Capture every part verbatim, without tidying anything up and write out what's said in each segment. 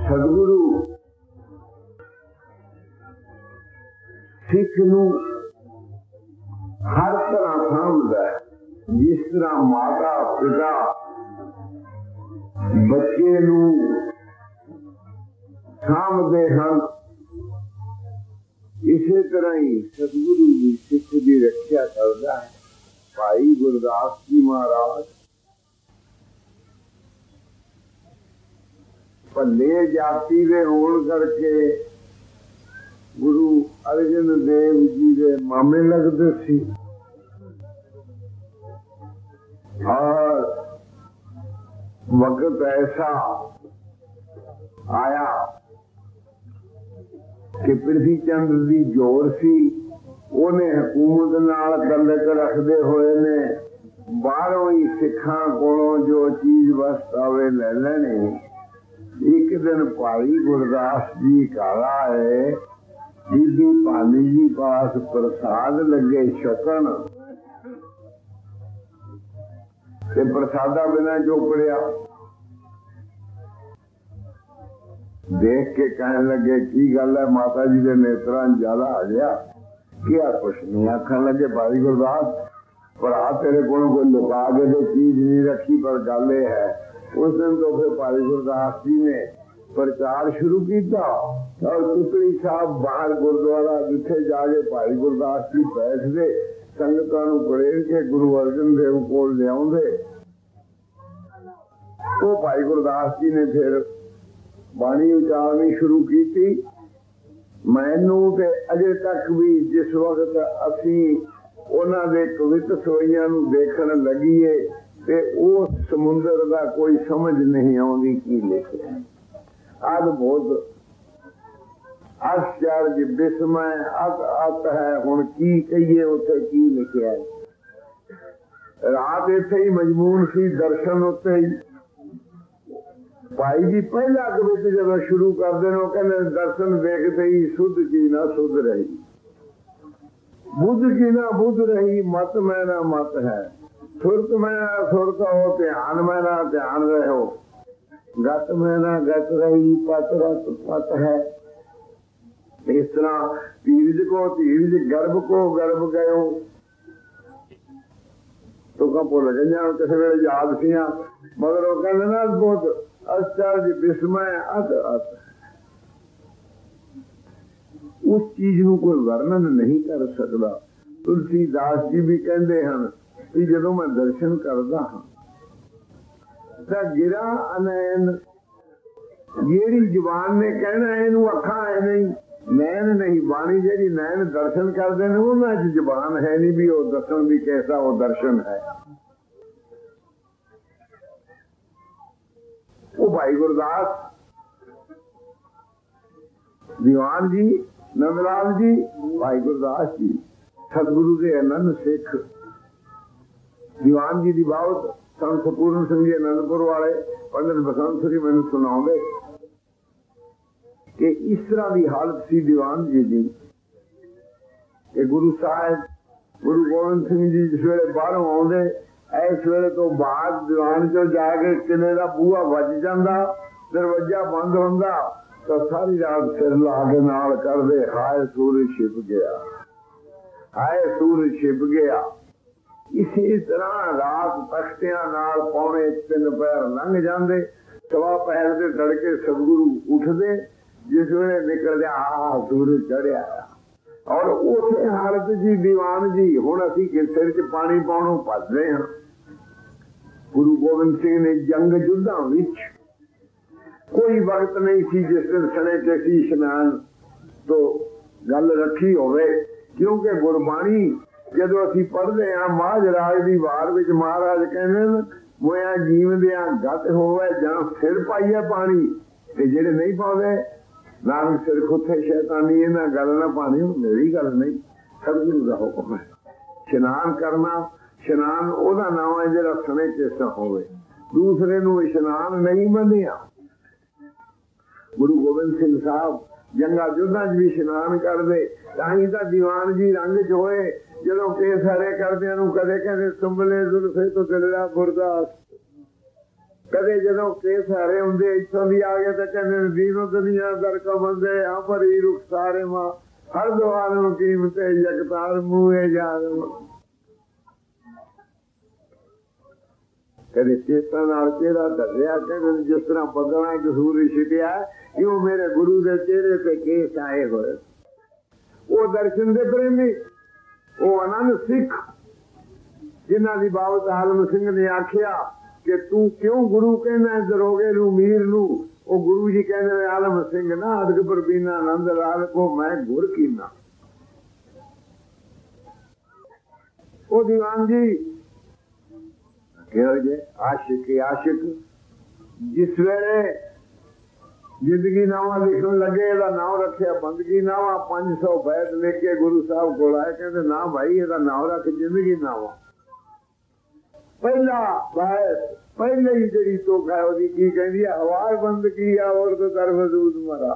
सतगुरु सिख नूं हर तरह सामदा है। जिस तरह माता पिता बच्चे नूं सामदे हन, इसे तरह ही सतगुरु भी सिख की रक्षा करता है। भाई गुरदास जी महाराज भले जाति दे होण करके गुरु अर्जन देव जी दे मामे लगते सी, और वक्त ऐसा आया कि पृथ्वी चंद्र की जोर सी, उन्हें हुकूमत नाल तलक रखते हुए ने बाहरों ही सिखा कोलों जो चीज वस्त आवे ले लेनी। एक दिन भाई गुरदास जी घर आए, बीबी पानी जी पास प्रसाद लगे छकन, ते प्रसादा बिना चोपड़िया देख के कहने लगे की गल है माता जी के नेत्रा ज्यादा आ गया क्या? कुछ नहीं। आखन लगे भाई गुरदास भरा तेरे को कोई लुका के तो चीज नहीं रखी, पर गल ये है उस दिन तो फिर भाई गुरदास जी ने प्रचार शुरू किया और टुकड़ी साहब बाहर गुरुद्वारा जिथे जाके भाई गुरदास जी बैठते संगतां नूं प्रेर के गुरु अर्जन देव को लियाउंदे। तो भाई गुरदास जी ने फिर बाणी उचारनी शुरू की थी। मैनू ते अजे तक भी जिस वक्त असी उन्हां दे कवित सवैयां नूं देखण लगीए ते वो समुंदर दा कोई समझ नहीं आउंदी की लिखिया। अद बहुत आश्चर्य विस्मय अत अत है। हुण की कहिए उथे की लिखिया है। रात इथे ही मजमून सी दर्शन उत्ते ही। भाई जी पहला कवित जब शुरू करते हैं कहते दर्शन देखते ही सुध की ना सुध रही, बुद्ध की ना बुद्ध रही, मत में ना मत है, सुरत में ना सुरत हो, ध्यान में ना ध्यान रहो, गत में ना गत रही, पत रत पत है। इस तरह धीरज को धीरज, गर्भ को गर्भ गयो तो का भुल गई किसी वे याद सिया, मगर वो कहते ना बहुत आश्चर्य विस्मय अत अत। उस चीज नूं कोई वर्णन नहीं कर सकता। तुलसीदास जी भी कहते हैं कि जदों मैं दर्शन करता हाँ तां गिरा अनैन, जेड़ी जबान ने कहना इनू अखा है नहीं, नैन नहीं, बाणी जेड़ी नैन दर्शन करते हैं उन्हां च जबान है नहीं भी वो दर्शन भी कैसा वो दर्शन है। वो भाई गुरदास दीवान जी, नंदलाल जी, भाई गुरदास जी सतगुरु के अनंत सिख। दीवान जी की बहुत संत पूर्ण सिंह जी आनंदपुर वाले पंडित बसंत सिंह मैंने सुनाओगे कि इस तरह की हालत सी दीवान जी की कि गुरु साहब गुरु गोबिंद सिंह जी जिस वेले बाहरों आउंदे इस वेले तो बाद दीवान चो जाके किले का बूहा वज जाता, दरवाजा बंद होंदा तो सारी रात सिर ला के नाल करदे हाय सूरज छिप गया, हाय सूरज छिप गया। इसी तरह रात तख्तियां नाल पौने तीन पैर लंघ जाते, सवा पैर के तड़के सतगुरु उठते, जिस वे निकलते आ सूरज चढ़िया। और उस हालत जी दीवान जी हुण असीं सिर च पानी पाउणों भजदे हां। गुरु गोबिंद सिंह ने जंग युद्धां विच कोई वक्त नहीं सी जिस दिन सने के सी इशनान तो गल रखी होवे, क्योंकि गुरबाणी जदों असीं पढ़दे हां महाराज दी वार विच महाराज कहंदे ने मोया जीवदियां गत होवे जां सिर पाईए पानी, ते जेड़े नहीं पाउंदे नानक सिर खुथे शैतानी इन्हां गल ना पानी। मेरी गल नहीं, सतगुरु दा हुक्म है। इशनान करना, इशनान ओदा नाम है जिहड़ा सने चेसा होवे, दूसरे नूं इशनान नहीं मन्निया। गुरु गोबिंद सिंह साहब जंगा युद्धां च भी इशनान करदे, ताही तां दीवान जी रंग च होए जदों केस हरे करदियां नूं कदे कहंदे संभले जुल्फे तो दिलड़ा गुरदास, ਕਦੇ ਜਦੋਂ ਕੇਸ ਹਾਰੇ ਹੁੰਦੇ ਇੱਥੋਂ ਦੀ ਆ ਗਏ ਤਾਂ ਕਹਿੰਦੇ ਦੀਨੋ ਦੁਨੀਆ ਦਰ ਕਾ ਬੰਦੇ ਆ ਭਰੀ ਰੁਖਸਾਰੇ ਮਾਂ ਹਰ ਦੁਆਰ ਨੂੰ ਕੀਮਤੇ ਜਗਤਾਰ ਮੂਹੇ ਜਾ ਕਦੇ ਚੇਤਾ ਨਾਲ ਚਿਹਰਾ ਧਰਿਆ ਕਹਿੰਦੇ ਜਿਸ ਤਰ੍ਹਾਂ ਬੱਦਲਾਂ ਚ ਸੂਰਜ ਛਿਪਿਆ ਇਉਂ ਮੇਰੇ ਗੁਰੂ ਦੇ ਚਿਹਰੇ ਤੇ ਕੇਸ ਆਏ ਹੋਏ। ਉਹ ਦਰਸ਼ਨ ਦੇ ਪ੍ਰੇਮੀ, ਉਹ ਆਨੰਦ ਸਿੱਖ ਜਿਨ੍ਹਾਂ ਦੀ ਬਾਬਤ ਆਲਮ ਸਿੰਘ ਨੇ ਆਖਿਆ ਕਿ ਤੂੰ ਕਿਉਂ ਗੁਰੂ ਕਹਿੰਦਾ ਦਰੋਗੇ ਨੂੰ ਮੀਰ ਨੂੰ। ਉਹ ਗੁਰੂ ਜੀ ਕਹਿੰਦੇ ਆਲਮ ਸਿੰਘ ਨਾ ਅਦਗਪੁਰ ਬੀਨਾ ਆਨੰਦ ਲਾਲ ਕੋ ਮੈਂ ਗੁਰ ਕੀਨਾ। ਉਹ ਦੀਵਾਨ ਜੀ ਕਿਹੋ ਜੇ ਆਸ਼ਿਕ ਆਸ਼ਿਕ ਜਿਸ ਵੇਲੇ ਜ਼ਿੰਦਗੀ ਨਾਵਾਂ ਲਿਖਣ ਲੱਗੇ ਇਹਦਾ ਨਾਮ ਰੱਖਿਆ ਬੰਦਗੀ ਨਾਵਾਂ। ਪੰਜ ਸੌ ਬੈਤ ਲੈ ਕੇ ਗੁਰੂ ਸਾਹਿਬ ਕੋਲ ਆਏ, ਕਹਿੰਦੇ ਨਾ ਭਾਈ ਇਹਦਾ ਨਾਮ ਰੱਖ ਜ਼ਿੰਦਗੀ ਨਾਵਾਂ। ਪਹਿਲਾ ਬੈਤ ਪਹਿਲੇ ਹੀ ਜਿਹੜੀ ਤੋਕ ਹੈ ਉਹਦੀ ਕੀ ਕਹਿੰਦੀ ਹੈ, ਹਵਾਰ ਬੰਦ ਕੀ ਆ ਔਰ ਤੋਂ ਕਰ ਵਜੂਦ ਮਰਾ।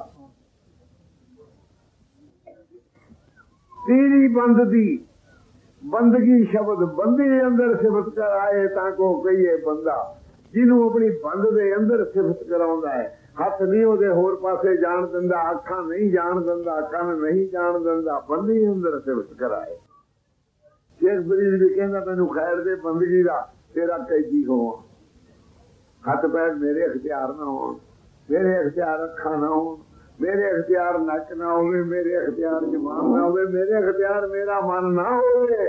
ਤੇਰੀ ਬੰਦ ਦੀ ਬੰਦਗੀ ਸ਼ਬਦ ਬੰਦੇ ਅੰਦਰ ਸਿਫਤ ਕਰਾਏ ਤਾਂ ਕੋ ਕਹੀਏ ਬੰਦਾ। ਜਿਹਨੂੰ ਆਪਣੀ ਬੰਦ ਦੇ ਅੰਦਰ ਸਿਫਤ ਕਰਾਉਂਦਾ ਹੈ, ਹੱਥ ਨਹੀਂ ਉਹਦੇ ਹੋਰ ਪਾਸੇ ਜਾਣ ਦਿੰਦਾ, ਅੱਖਾਂ ਨਹੀਂ ਜਾਣ ਦਿੰਦਾ, ਕੰਨ ਨਹੀਂ ਜਾਣ ਦਿੰਦਾ, ਬੰਦੇ ਅੰਦਰ ਸਿਫਤ ਕਰਾਏ। ਸ਼ੇਖ ਫਰੀਦ ਵੀ ਕਹਿੰਦਾ ਮੈਨੂੰ ਖੈਰ ਦੇ ਬੰਦਗੀ ਦਾ ਤੇਰਾ ਕੈਦੀ ਹੋਵਾਂ। ਹੱਥ ਪੈਰ ਮੇਰੇ ਅਖਤਿਆਰ ਨਾ ਹੋਣ, ਮੇਰੇ ਅਖਤਿਆਰ ਅੱਖਾਂ ਨਾ ਹੋਣ, ਮੇਰੇ ਅਖਤਿਆਰ ਨੱਕ ਨਾ ਹੋਵੇ, ਮੇਰੇ ਅਖਤਿਆਰ ਜ਼ੁਬਾਨ ਨਾ ਹੋਵੇ, ਮੇਰੇ ਅਖਤਿਆਰ ਮੇਰਾ ਮਨ ਨਾ ਹੋਵੇ।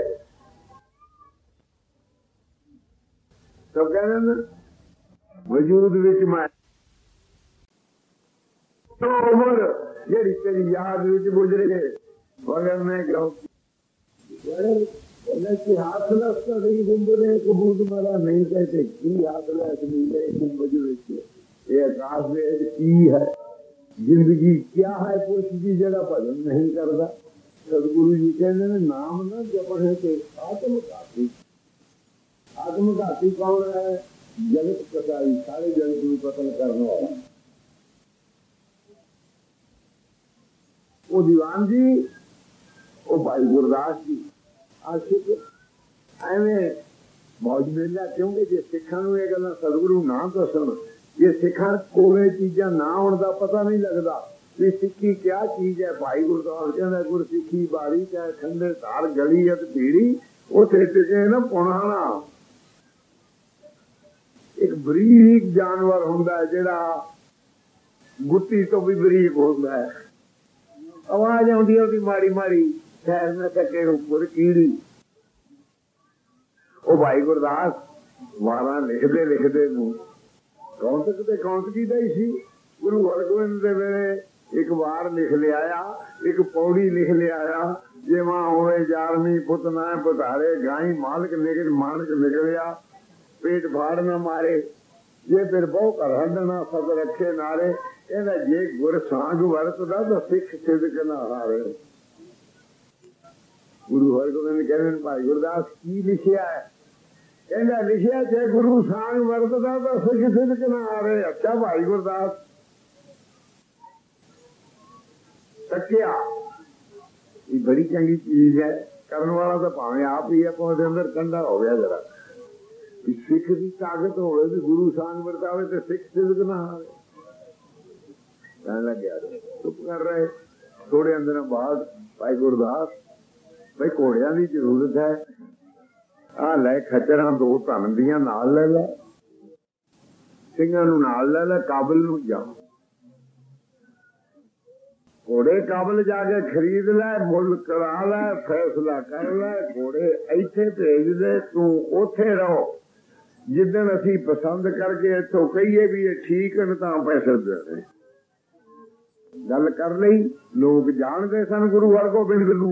ਤਾਂ ਕਹਿੰਦੇ ਨਾ ਵਜੂਦ ਵਿੱਚ ਮੈਂ ਉਮਰ ਜਿਹੜੀ ਤੇਰੀ ਯਾਦ ਵਿੱਚ ਗੁਜ਼ਰੇ ਵਗਰ ਮੈਂ ਕਹੂੰ हाथ लगता नहीं गुम्बने कबूत मारा नहीं कहते की हाथ लगे गुम्बज ये आकाश की है जिंदगी क्या है पुरुष की जगह भजन नहीं करता। सदगुरु जी कहते हैं नाम ना जपने से आत्मघाती। आत्मघाती कौन है? जगत कसाई, सारे जगत को कतल करने वाला। वो दीवान जी वो भाई गुरदास जी आशिक ਐਵੇਂ ਮੌਜ ਮੇਲਾ ਕਿਉਂਕਿ ਜੇ ਸਿੱਖਾਂ ਨੂੰ ਇਹ ਗੱਲਾਂ ਸਤਿਗੁਰੂ ਨਾ ਦੱਸਣ, ਜੇ ਸਿੱਖਾਂ ਕੋਲੇ ਚੀਜ਼ਾਂ ਨਾ ਹੋਣ ਦਾ ਪਤਾ ਨਹੀਂ ਲੱਗਦਾ ਵੀ ਸਿੱਖੀ ਕਿਆ ਚੀਜ਼ ਹੈ। ਭਾਈ ਗੁਰਦਾਸ ਕਹਿੰਦਾ ਗੁਰ ਸਿੱਖੀ ਬਾਰੀ ਚਾਹੇ ਠੰਡੇ ਧਾਰ ਗਲੀ ਅਤੇ ਭੀੜੀ ਉੱਥੇ ਟਿਕੇ ਨਾ ਪੁਣਾਣਾ। ਇੱਕ ਬਰੀਕ ਜਾਨਵਰ ਹੁੰਦਾ ਜਿਹੜਾ ਗੁੱਤੀ ਤੋਂ ਵੀ ਬਰੀਕ ਹੁੰਦਾ ਹੈ। ਆਵਾਜ਼ ਆਉਂਦੀ ਉਹਦੀ ਮਾੜੀ ਮਾੜੀ ਠਹਿਰ ਨਾ ਸਕੇ ਉੱਪਰ ਕੀੜੀ। ਉਹ ਭਾਈ ਗੁਰਦਾਸ ਵਾਰਾਂ ਲਿਖਦੇ ਲਿਖਦੇ ਨੂੰ ਕੌਂਤਕ ਤੇ ਕੌਂਤਕੀ ਦਾ ਹੀ ਸੀ। ਗੁਰੂ ਹਰਗੋਬਿੰਦ ਦੇ ਵੇਲੇ ਇੱਕ ਵਾਰ ਲਿਖ ਲਿਆਇਆ, ਇੱਕ ਪੌੜੀ ਲਿਖ ਲਿਆਇਆ, ਜੇ ਮਾਂ ਹੋਵੇ ਜਾਰਮੀ ਪੁੱਤ ਨਾ ਪਧਾਰੇ ਗਾਈ ਮਾਲਕ ਨਿਕਲ ਮਾਨਕ ਨਿਕਲਿਆ ਪੇਟ ਫਾੜ ਨਾ ਮਾਰੇ ਜੇ ਫਿਰ ਬਹੁ ਘਰ ਹੰਡਣਾ ਸਭ ਰੱਖੇ ਨਾਰੇ। ਇਹਦਾ ਜੇ ਗੁਰ ਸਾਂਝ ਵਰਤਦਾ ਤਾਂ ਸਿੱਖ ਸਿਦਕ ਨਾ ਹਾਰੇ। ਗੁਰੂ ਹਰਗੋਬਿੰਦ ਕਹਿੰਦੇ ਭਾਈ ਗੁਰਦਾਸ ਕੀ ਲਿਖਿਆ ਹੈ? ਕਹਿੰਦਾ ਲਿਖਿਆ ਜੇ ਗੁਰੂ ਸਾਂਝ ਵਰਤਦਾ ਤਾਂ ਸਿੱਖ ਸਿਦਕ ਨਾ ਹਾਰੇ। ਅੱਛਾ ਭਾਈ ਗੁਰਦਾਸ ਤੱਕਿਆ ਇਹ ਬੜੀ ਚੰਗੀ ਚੀਜ਼ ਹੈ। ਕਰਨ ਵਾਲਾ ਤਾਂ ਭਾਵੇਂ ਆਪ ਹੀ ਆਪਾਂ ਉਹਦੇ ਅੰਦਰ ਕੰਡਾ ਹੋ ਗਿਆ ਜਰਾ। ਸਿੱਖ ਦੀ ਤਾਕਤ ਹੋਵੇ ਵੀ ਗੁਰੂ ਸਾਂਝ ਵਰਤਾਵੇ ਤੇ ਸਿੱਖ ਸਿਦਕ ਨਾ ਹਾਰੇ। ਕਹਿਣ ਲੱਗਿਆ ਚੁੱਪ ਕਰ ਰਹੇ ਥੋੜੇ ਅੰਦਰ ਬਾਅਦ ਭਾਈ ਗੁਰਦਾਸ ਬਈ ਘੋੜਿਆਂ ਦੀ ਜ਼ਰੂਰਤ ਹੈ, ਆਹ ਲੈ ਖੱਚਰਾਂ ਦੋ ਧਨ ਦੀਆਂ ਨਾਲ ਲੈ ਲੈ, ਸਿੰਘਾਂ ਨੂੰ ਨਾਲ ਲੈ ਲੈ, ਕਾਬਲ ਨੂੰ ਜਾ ਘੋੜੇ ਕਾਬਲ ਜਾ ਕੇ ਖਰੀਦ ਲੈ, ਮੁੱਲ ਕਰਾ ਲੈ, ਫੈਸਲਾ ਕਰ ਲੈ, ਘੋੜੇ ਇੱਥੇ ਭੇਜ ਦੇ, ਤੂੰ ਉੱਥੇ ਰਹੋ। ਜਿੱਦਣ ਅਸੀਂ ਪਸੰਦ ਕਰਕੇ ਇੱਥੋਂ ਕਹੀਏ ਵੀ ਇਹ ਠੀਕ ਹਨ ਤਾਂ ਪੈਸੇ ਦੇਣੇ। ਗੱਲ ਕਰ ਲਈ। ਲੋਕ ਜਾਣਦੇ ਸਨ ਗੁਰੂ ਹਰਗੋਬਿੰਦ ਨੂੰ।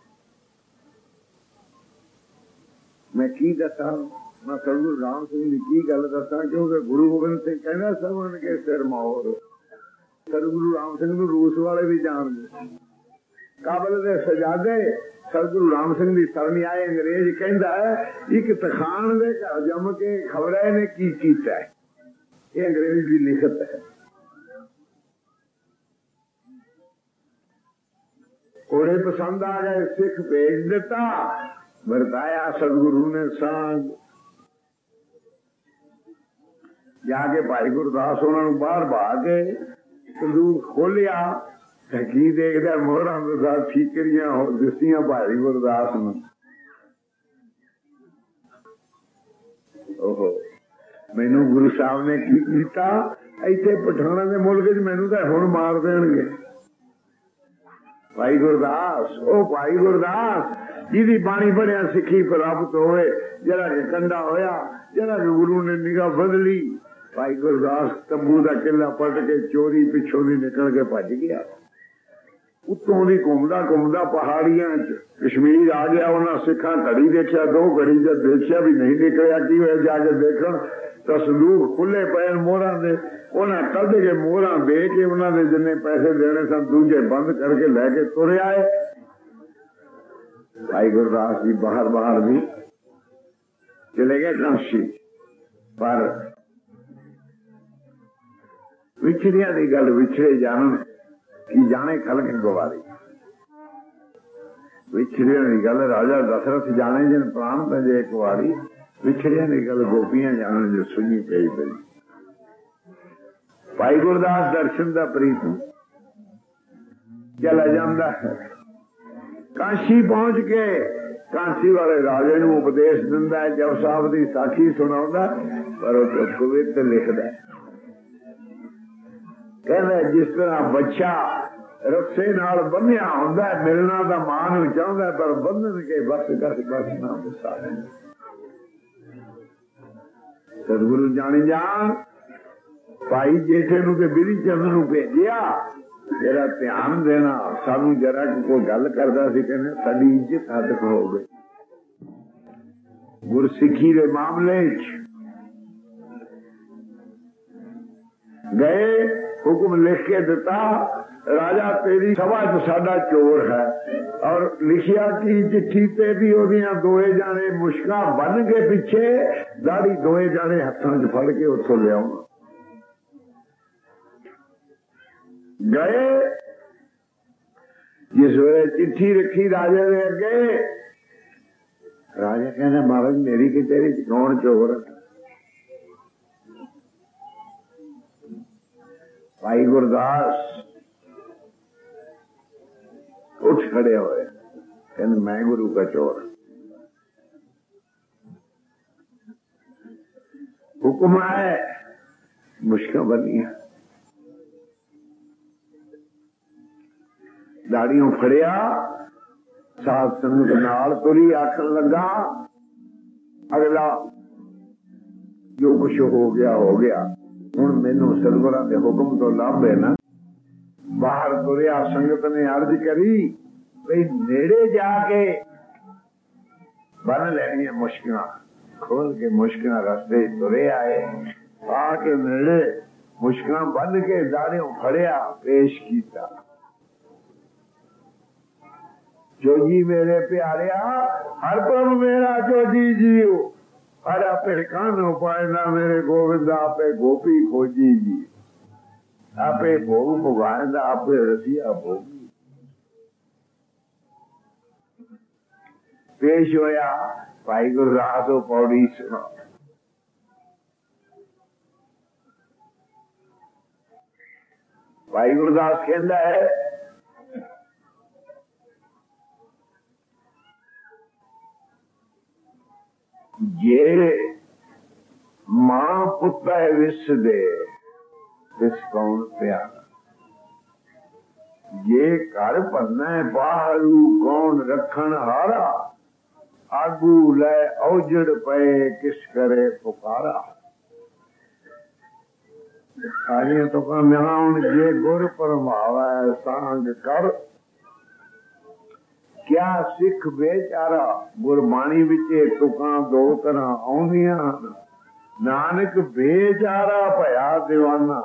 ਮੈਂ ਕੀ ਦੱਸਾਂ, ਮੈਂ ਸਤਿਗੁਰੂ ਰਾਮ ਸਿੰਘ ਦੀ ਕੀ ਗੱਲ ਦੱਸਾਂ, ਕਿਉਂਕਿ ਗੁਰੂ ਗੋਬਿੰਦ ਸਿੰਘ ਕਹਿੰਦਾ ਸਮਝ ਕੇ ਸਿਰ ਮੌਰ। ਸਤਿਗੁਰੂ ਰਾਮ ਸਿੰਘ ਨੂੰ ਰੂਸ ਵਾਲੇ ਵੀ ਜਾਣਦੇ। ਕਾਬਲ ਦੇ ਸਜਾਦੇ ਸਤਿਗੁਰੂ ਰਾਮ ਸਿੰਘ ਦੀ ਸਰਨੀ ਆਏ। ਅੰਗਰੇਜ਼ ਕਹਿੰਦਾ ਇੱਕ ਤਖਾਣ ਦੇ ਘਰ ਜੰਮ ਕੇ ਖਬਰ ਨੇ ਕੀ ਕੀਤਾ। ਇਹ ਅੰਗਰੇਜ਼ ਦੀ ਲਿਖਤ ਹੈ। ਘੋੜੇ ਪਸੰਦ ਆ ਗਏ, ਸਿੱਖ ਭੇਜ ਦਿੱਤਾ, ਵਰਤਾਇਆ ਸਤਿਗੁਰੂ ਨੇ ਸਾਂਝ। जाके भाई गुरदास उन्होंने बाहर बहा के संदूक खोलिया, की देखदा मोहरा दा ठीकरियां हो दिसियां भाई गुरदास नूं। ओहो मैनू गुरु साहब ने की कीता, इत्थे पठाना दे मुल्क च मैनू तां हुण मार देणगे। भाई गुरदास, ओ भाई गुरदास जिहदी बाणी पढ़िया सिक्खी प्राप्त होए, जरा के कंडा होया, जरा के गुरु ने निगाह बदली, भाई गुरदास तंबू का किला पट के चोरी पिछों दी निकल के भज गया। उत्तों दी घूमदा घूमदा पहाड़ियां च कश्मीर आ गया। उन्हें सिखा घड़ी देखा, दो घड़ी जब देखा भी नहीं निकलिया, की होया जाके देखण तो संदूक खुले पे मोहरा दे। उन्हें कद के मोहरा दे के उन्होंने जिन्ने पैसे देने सन दूजे बंद करके लैके तुरे आए। भाई गुरदास जी बाहर बाहर भी चले गए काशी, पर विछड़िया की गल विछड़े जान की जाने खलक गवारी। विछड़िया की गल राजा दशरथ जाने जिन प्राण तजे एक वारी, विछड़िया की गल गोपियां जाने जो सुनी पई पई। भाई गुरदास दर्शन का प्रीत चला जाता है। काशी पहुंच के काशी वाले राजे नूं उपदेश दिंदा है, जब साहब की साखी सुनाउंदा, पर वो कवित लिखदा है। कहना जिस तरह बच्चा रस्से नाल बन्निया हुंदा है, मिलना तो मां नूं चाहुंदा, पर बंधन के बस कस बस ना बसा। सतगुरु जानी जान भाई जेठे नूं ते बिरी चंद नूं भेजिया, जरा ध्यान देना। सानू जरा कोई गल करदा सी, कहने साडी इज्जत हद हो गई। गुरसिखी दे मामले च गए, हुक्म लिख के दिता, राजा तेरी सभा च साडा चोर है। और लिखिया कि चिट्ठी ते भी ओदियां दोए जाने मुश्का बन के पिछे, दाढ़ी दोए जाने हथां च फड़ के उत्थों लियाउणा। गए, जिस वे चिट्ठी रखी राजे ने अगे, राजा कहना महाराज मेरी कचहरी च कौन चोर है? भाई गुरदास उठ खड़े हुए, कहने मैं गुरु का चोर। हुक्म है, मुश्किल बनी है। दाड़ियों फड़िया, साथ संगत नाल तुरी, आखन लगा अगला जो कुछ हो गया हो गया, हुण मैनू सतगुरां दे हुक्म तो लाभ है ना। बाहर तुरिया, संगत ने अर्ज करी भाई नेड़े जाके बन लेनी मुश्किल, खोल के मुश्किल रस्ते तुरे आए। आके नेड़े मुश्किल बन के दाड़ियों फड़िया, पेश किया। जोजी मेरे प्यारिया, हर पल मेरा जोजी जीव, हर आपे कान उपायना मेरे गोविंद, आपे गोपी खोजी जी, आपे भोग भोगायंदा, आपे रसिया भोगी। पेश होया भाई गुरदास पौड़ी सुना। भाई गुरदास कहता है जे मां पुत है विस दे, विस कौन प्यारा। जे घर भरना है बाहरू कौन रखन हारा, आगू लै औजड़ पे किस करे पुकारा। सारियां तो कम जे गुर परमावा सांग कर, क्या सिख बेचारा। गुरबाणी विचे तुकां दो तरह आउंदियां, नानक बेचारा भया दीवाना।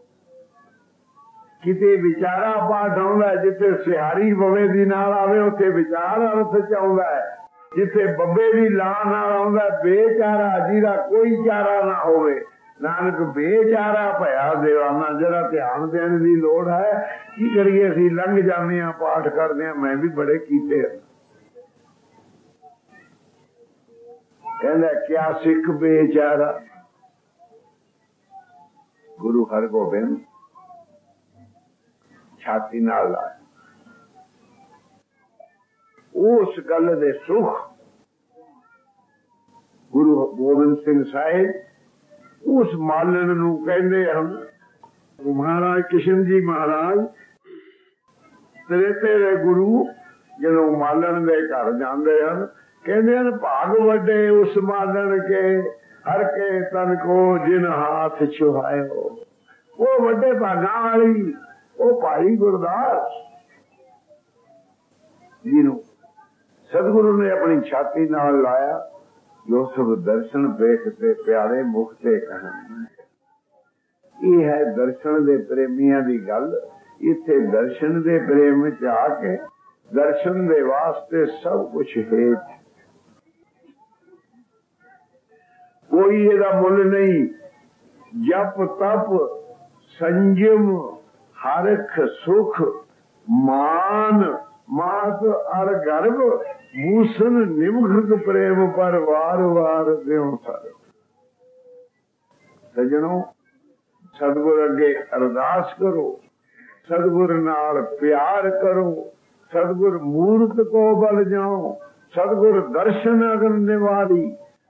किते विचारा पाठ आउंदा, जिथे सिहारी बवे दी नाल आवे उथे विचार अर्थ च आउंदा है, जिथे बब्बे दी ला नाल आउंदा बेचारा, जिहदा कोई चारा ना होवे। नानक बेचारा भया दीवाना। जरा ध्यान देने की लोड़ है। की करिए असीं लंघ जाने पाठ करते, मैं भी बड़े कीते। कहंदा क्या सिख बेचारा, गुरु हरगोबिंद छाती नाल लाया। उस गल दे सुख गुरु गोबिंद सिंह साहिब उस मालन नूं कहंदे हन, महाराज किशन जी महाराज तेरे तेरे गुरु जदों मालन दे घर जांदे हन, कहंदे हन भाग वड्डे उस मालन के हर के तन को जिन हाथ छुहायो। वो वड्डे भागां वाली वो भाई गुरदास जिन्हों सतगुरु ने अपनी छाती नाल लाया। जो सब दर्शन देखते प्यारे मुख ते कहन, ये है दर्शन दे प्रेमियां दी गल। इत्थे दर्शन दे प्रेम च आके दर्शन दे वास्ते सब कुछ है, कोई एदा मुल नहीं। जप तप संयम हरख सुख मान मात अर गर्भ भूषण निमख प्रेम पर वार वार द्यों सर। सजनों सतगुर अगे अरदास करो, सतगुर नाल प्यार करो, सतगुर मूर्त को बल जाओ, सतगुर दर्शन अगन निवारी।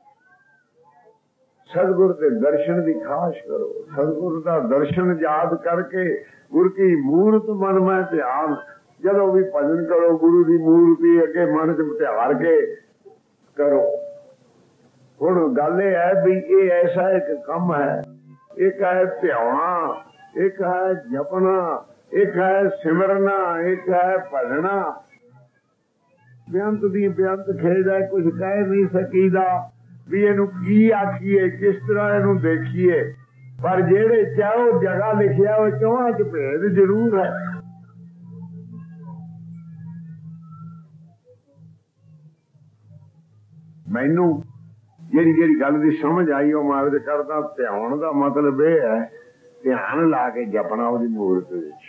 सतगुर के दर्शन की खास करो, सतगुर का दर्शन याद करके गुर की मूर्त मन में ध्यान। जदों भी भजन करो गुरु की मूर्ति अगे मन च ध्यान के करो। हुण गल यह है भी ये ऐसा एक कम है, एक है ध्याना, एक है जपना, एक है सिमरना, एक है भजना। बेअंत दी बेअंत खेद है, कुछ कह नहीं सकीदा भी इनू की आखिए, किस तरह इनू देखिए। पर जेड़े चाहो जगह लिखिया वो चौहां च भेद जरूर है। मैनू जेड़ी जेड़ी गल दी समझ आई वो मैं अर्ज करदा। ध्यान दा मतलब यह है ध्यान ला के जपना उसदी मूर्त विच।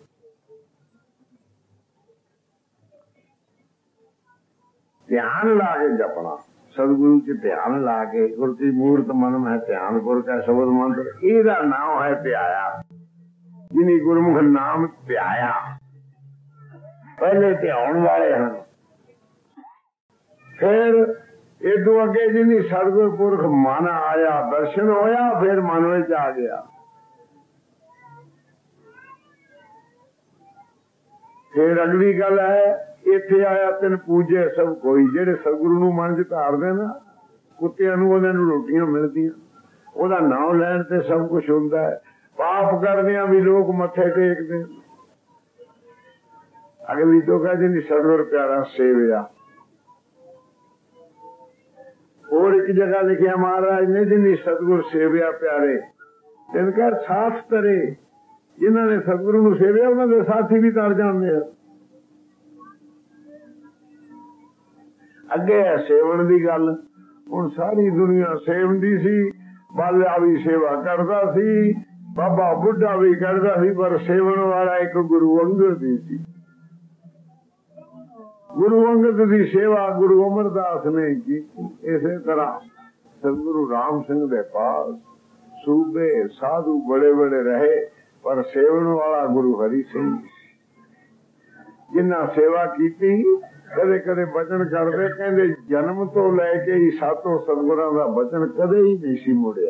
ध्यान ला के जपना, सतगुरु च ध्यान ला के गुरु की मूर्त मन में ध्यान गुर का शब्द मंत्र, एदा नाम है ध्याया। जिन्हें गुरमुख नाम ध्याया पहले ध्यान वाले हैं। फिर इदू अगे जिन्हें सतगुर पुरख मन आया, दर्शन होया, फिर मन में आ गया। फिर अगली गल है इत्थे आया तिन पूजे सब कोई। जेड़े सतगुरु नूं मन च धारदे ना, कुत्तियां नूं उहदे नूं रोटियां मिलदियां, ओहदा नाम लैण ते सब कुछ हुंदा है। पाप करदियां भी लोग मत्थे टेकदे। अगली तो कह जिन्हें सतगुर प्यारा सेविया। और एक जगह लिखिया महाराज ने जिन्हें सतगुर सेविया प्यारे, तिनका साथ करे। जिन्होंने सतगुरु नूं सेविया उन्होंने साथी भी तर जाते हैं। अगे है सेवन की गल। हुण सारी दुनिया सेवंदी सी, बाला भी सेवा करता सी, बाबा बुढ़ा भी करता सी, पर सेवन वाला एक गुरु अंगद ही सी। गुरु अंगद की सेवा गुरु अमरदास ने की। इसे तरह सतगुरु राम सिंह दे पास सूबे साधु बड़े बड़े रहे, पर सेवन वाला गुरु हरि सिंह जिन्ना सेवा की। कदे कदे बचन करते कहते जन्म तो लैके ही सातों सतगुरां दा बचन कदे ही नहीं सी मुड़िया।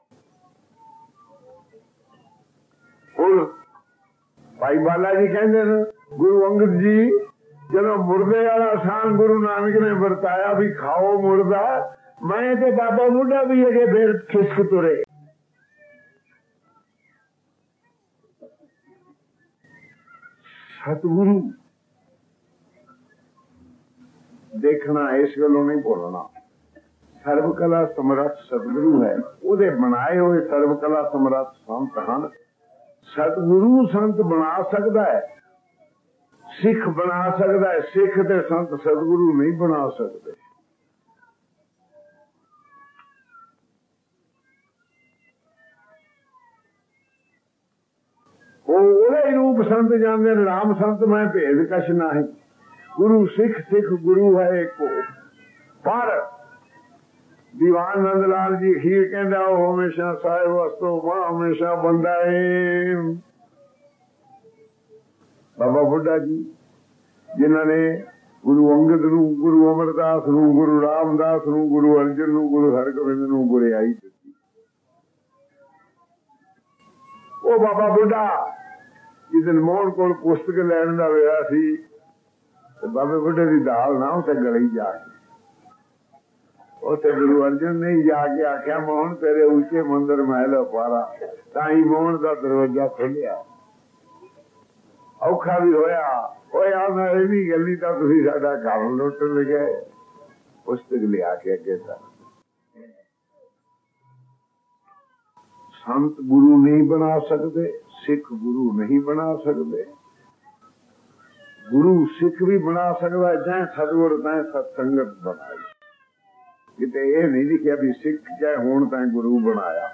हुण भाई बाला जी कहते हैं गुरु अंगद जी जदों मुर्दे वाला आसान गुरु नानक ने वरताया भी खाओ मुर्दा, मैं ते बाबा बुढ़ा भी अगे फिर खिसक तुरे। सतगुरु देखना इस गलों नहीं बोलना। सर्वकला समर्थ सतगुरु है, उहदे बनाए हुए सर्वकला समर्थ संत हैं। सतगुरु संत बना सकता है, सिख बना सकता है, सिख ते संत सतगुरु नहीं बना सकते। वो रूप संत जानते राम संत में भेद कछ नहीं। गुरु सिख सिख गुरु है एको, पर ਦੀਵਾਨ ਨੰਦ ਲਾਲ ਜੀ ਅਖੀਰ ਕਹਿੰਦਾ ਉਹ ਹਮੇਸ਼ਾ ਸਾਹਿਬ ਵਸਤੋਂ ਮਾਂ ਹਮੇਸ਼ਾ ਬੰਦਾ ਏ। ਬਾਬਾ ਬੁੱਢਾ ਜੀ ਜਿਨ੍ਹਾਂ ਨੇ ਗੁਰੂ ਅੰਗਦ ਨੂੰ, ਗੁਰੂ ਅਮਰਦਾਸ ਨੂੰ, ਗੁਰੂ ਰਾਮਦਾਸ ਨੂੰ, ਗੁਰੂ ਅਰਜਨ ਨੂੰ, ਗੁਰੂ ਹਰਗੋਬਿੰਦ ਨੂੰ ਗੁਰਿਆਈ ਦਿੱਤੀ, ਉਹ ਬਾਬਾ ਬੁੱਢਾ ਜਿਸ ਦਿਨ ਮੋਹਨ ਕੋਲ ਪੁਸਤਕ ਲੈਣ ਦਾ ਵੇਲਾ ਸੀ ਤੇ ਬਾਬੇ ਬੁੱਢੇ ਦੀ ਦਾਲ ਨਾ ਉੱਥੇ ਗਲੀ ਜਾ ਕੇ ਉੱਥੇ ਗੁਰੂ ਅਰਜਨ ਨੇ ਜਾ ਕੇ ਆਖਿਆ ਮੋਹਨ ਤੇਰੇ ਉੱਚੇ ਮੰਦਰ ਮਹਿਲ ਪਾਰਾ, ਤਾਂ ਹੀ ਮੋਹਨ ਦਾ ਦਰਵਾਜ਼ਾ ਖੁੱਲਿਆ। ਔਖਾ ਵੀ ਹੋਇਆ ਹੋਇਆ ਮੈਂ ਇਹ ਵੀ ਗੱਲੀ ਤਾਂ ਤੁਸੀਂ ਸਾਡਾ ਘਰ ਲੁੱਟਣ ਲੱਗੇ। ਪੁਸਤਕ ਲਿਆ ਕੇ ਅੱਗੇ ਤਾਂ ਸੰਤ ਗੁਰੂ ਨਹੀਂ ਬਣਾ ਸਕਦੇ, ਸਿੱਖ ਗੁਰੂ ਨਹੀਂ ਬਣਾ ਸਕਦੇ। ਗੁਰੂ ਸਿੱਖ ਵੀ ਬਣਾ ਸਕਦਾ ਜਾਂ ਸਤਿਗੁਰ ਤਾਂ ਸਤਸੰਗਤ ਬਣਾਈ। ਕਿਤੇ ਇਹ ਨਹੀਂ ਲਿਖਿਆ ਵੀ ਸਿੱਖ ਚਾਹੇ ਹੁਣ ਤਾਂ ਗੁਰੂ ਬਣਾਇਆ।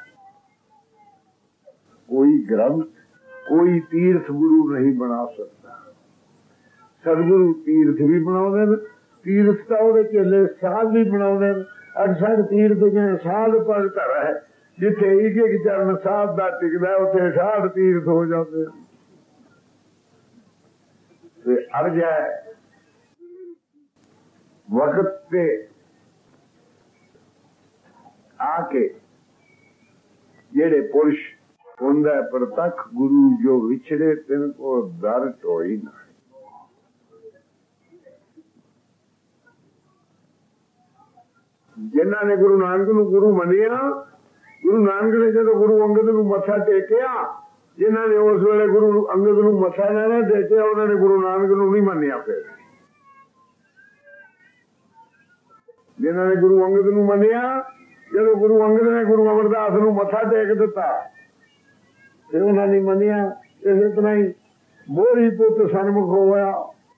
ਕੋਈ ਗ੍ਰੰਥ, ਕੋਈ ਤੀਰਥ ਗੁਰੂ ਨਹੀਂ ਬਣਾ ਸਕਦਾ। ਸਤਿਗੁਰੂ ਤੀਰਥ ਵੀ ਬਣਾਉਂਦੇ ਨੇ, ਤੀਰਥ ਤਾਂ ਉਹਦੇ ਚੇਲੇ ਸਾਧ ਵੀ ਬਣਾਉਂਦੇ ਨੇ। ਅਠਸਠ ਤੀਰਥ ਜਿਵੇਂ ਸਾਧ ਪਰ ਧਰ ਹੈ, ਜਿੱਥੇ ਇੱਕ ਇੱਕ ਚਰਨ ਸਾਧ ਦਾ ਟਿਕਦਾ ਉੱਥੇ ਅਠਾਹਠ ਤੀਰਥ ਹੋ ਜਾਂਦੇ ਤੇ ਅਰਜ ਹੈ ਵਕਤ ਤੇ ਆ ਕੇ ਜਿਹੜੇ ਪੁਰਸ਼ ਹੁੰਦਾ ਪ੍ਰਤੱਖ ਗੁਰੂ ਜੋ ਵਿਛੜੇ ਤਿੰਨ ਕੋ ਦਰ ਢੋਈ ਨਾ। ਜਿਨ੍ਹਾਂ ਨੇ ਗੁਰੂ ਨਾਨਕ ਨੂੰ ਗੁਰੂ ਮੰਨਿਆ, ਗੁਰੂ ਨਾਨਕ ਨੇ ਜਦੋਂ ਗੁਰੂ ਅੰਗਦ ਨੂੰ ਮੱਥਾ ਟੇਕਿਆ, ਜਿਨ੍ਹਾਂ ਨੇ ਉਸ ਵੇਲੇ ਗੁਰੂ ਅੰਗਦ ਨੂੰ ਮੱਥਾ ਨਾ ਟੇਕਿਆ ਉਹਨਾਂ ਨੇ ਗੁਰੂ ਨਾਨਕ ਨੂੰ ਨਹੀਂ ਮੰਨਿਆ। ਫਿਰ ਜਿਨ੍ਹਾਂ ਨੇ ਗੁਰੂ ਅੰਗਦ ਨੂੰ ਮੰਨਿਆ, ਜਦੋਂ ਗੁਰੂ ਅੰਗਦ ਨੇ ਗੁਰੂ ਅਮਰਦਾਸ ਨੂੰ ਮੱਥਾ ਟੇਕ ਦਿੱਤਾ ਤੇ ਉਹਨਾਂ ਨੇ ਮੰਨਿਆ। ਇਸੇ ਤਰ੍ਹਾਂ ਹੀ ਮੋਹਰੀ ਪੁੱਤ ਸਨਮੁਖ ਹੋਇਆ,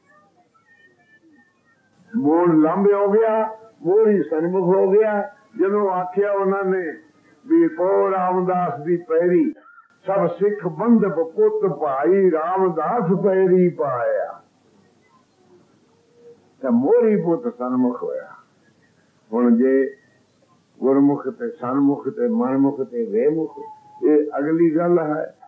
ਮੋਹਨ ਲੰਬੇ ਹੋ ਗਿਆ, ਮੋਹਰੀ ਸਨਮੁਖ ਹੋ ਗਿਆ। ਜਦੋਂ ਆਖਿਆ ਉਹਨਾਂ ਨੇ ਵੀ ਪੋ ਰਾਮਦਾਸ ਦੀ ਪੈਰੀ ਸਭ ਸਿੱਖ ਬੰਧਪ ਪੁੱਤ ਭਾਈ ਰਾਮਦਾਸ ਪੈਰੀ ਪਾਇਆ, ਤਾਂ ਮੋਹਰੀ ਪੁੱਤ ਸਨਮੁਖ ਹੋਇਆ। ਹੁਣ ਜੇ ਗੁਰਮੁਖ ਤੇ ਸਨਮੁਖ ਤੇ ਮਨਮੁਖ ਤੇ ਵੇਮੁਖ, ਇਹ ਅਗਲੀ ਗੱਲ ਹੈ।